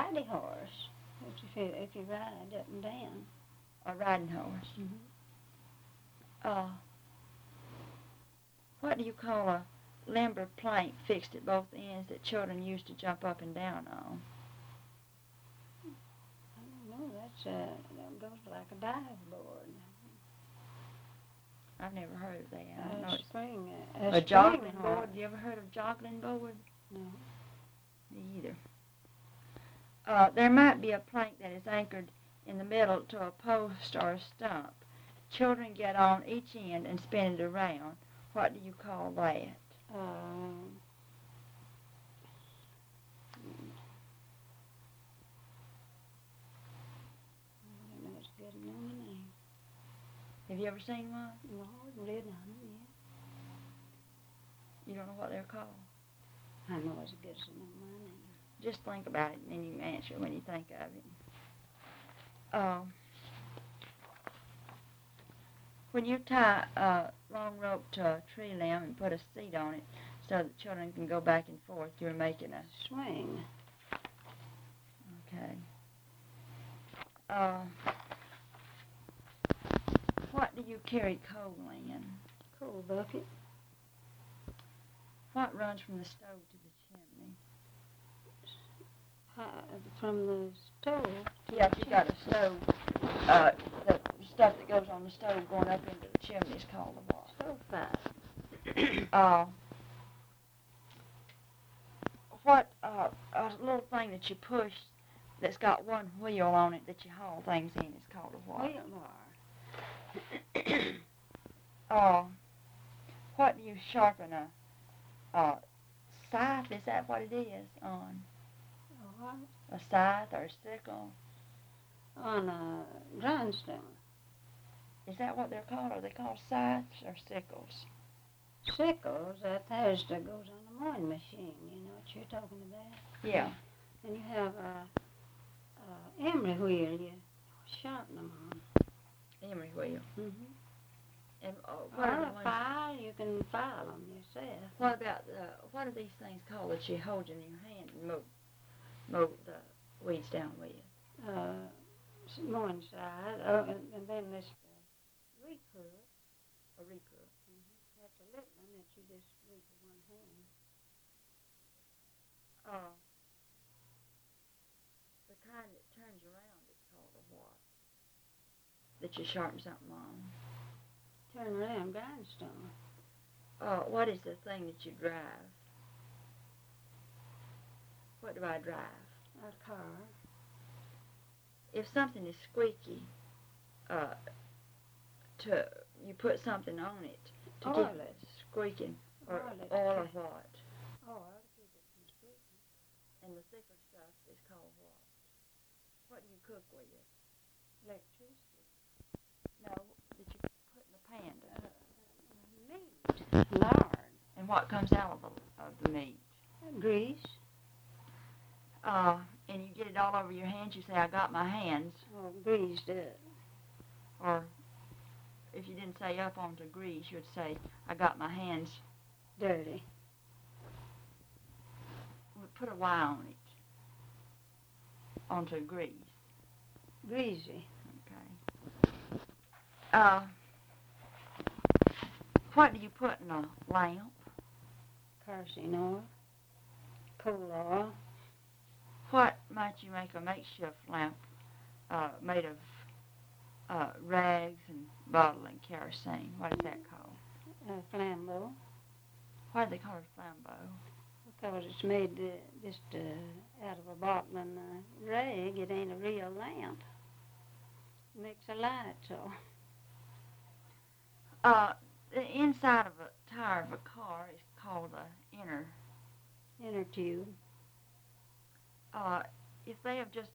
riding horse. If you ride up and down. A riding horse. Mm-hmm. What do you call a limber plank fixed at both ends that children used to jump up and down on? I don't know. That goes like a dive board. I've never heard of that. I don't know. A joggling spring board. You ever heard of joggling board? No. Me either. There might be a plank that is anchored in the middle to a post or a stump. Children get on each end and spin it around. What do you call that? Have you ever seen one? No, I haven't read on it yet. You don't know what they're called? I know as good as I know my name. Just think about it, and then you can answer when you think of it. When you tie a long rope to a tree limb and put a seat on it so that children can go back and forth, you're making a swing. Okay. What do you carry coal in? Coal bucket. What runs from the stove to the chimney? From the stove? Yeah, if you got a stove, the stuff that goes on the stove going up into the chimney is called a what? Stovepipe. What a little thing that you push that's got one wheel on it that you haul things in is called a what? Wheel bar. What do you sharpen a scythe? Is that what it is on? What? A scythe or a sickle? On a grindstone. Is that what they're called? Are they called scythes or sickles? Sickles, that goes on the mowing machine. You know what you're talking about? Yeah. And you have a emery wheel you sharpen them on. Emery wheel. Mm-hmm. And Or a file, you can file them yourself. What about what are these things called that you hold in your hand and mow the weeds down with? One side, and then this reap hook. A reap hook. Mm-hmm. That's a little one that you just reap with one hand. The kind that turns around is called a what? That you sharpen something on. Turn around, grindstone. What is the thing that you drive? What do I drive? A car. If something is squeaky, you put something on it to keep it squeaking, or oil or what? Oil to keep it from squeaking. And the thicker stuff is called what? What do you cook with? Electricity. No, that you put in the pan. Meat. Lard. And what comes out of the meat? Grease. And you get it all over your hands. You say, I got my hands. Or greased up. Or if you didn't say up onto grease, you'd say, I got my hands dirty. Put a Y on it. Onto grease. Greasy. Okay. What do you put in a lamp? Kerosene oil. Coal oil. What might you make a makeshift lamp made of rags and bottle and kerosene? What is that called? Flambeau. Why do they call it flambeau? Because it's made just out of a bottle and a rag. It ain't a real lamp. Makes a light, so. The inside of a tire of a car is called a inner tube. If they have just